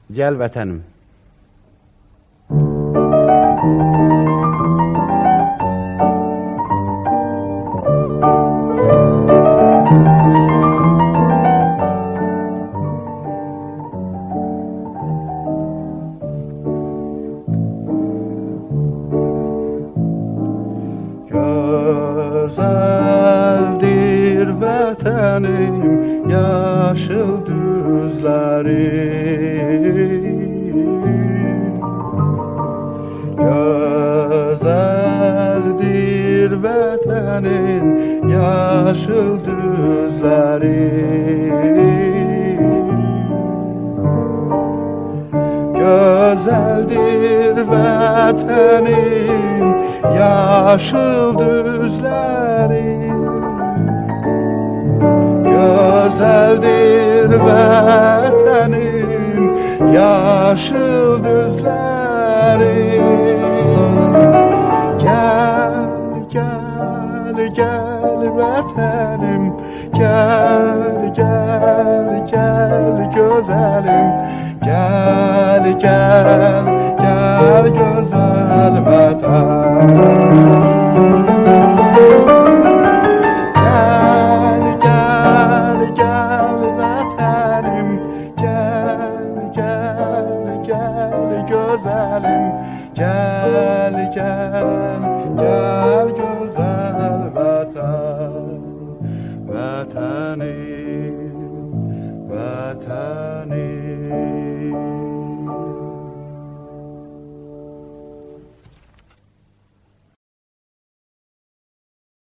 Gel vətənim. Gözəldir vətənim, yaşıl düzləri. Gözəldir vətənin, yaşıl düzləri. Gözəldir vətənin, yaşıl düzləri. Gözəldir vətənin, yaşıl düzləri. Gəl, gəl, gəl vətənim, gəl, gəl, gəl gözəlim. Gəl, gəl, gəl gözəl vətən. Gəl, gəl, gəl vətənim, gəl, gəl, gəl gözəlim. Gəl, gəl, gəl gözəl vətən, vətənim.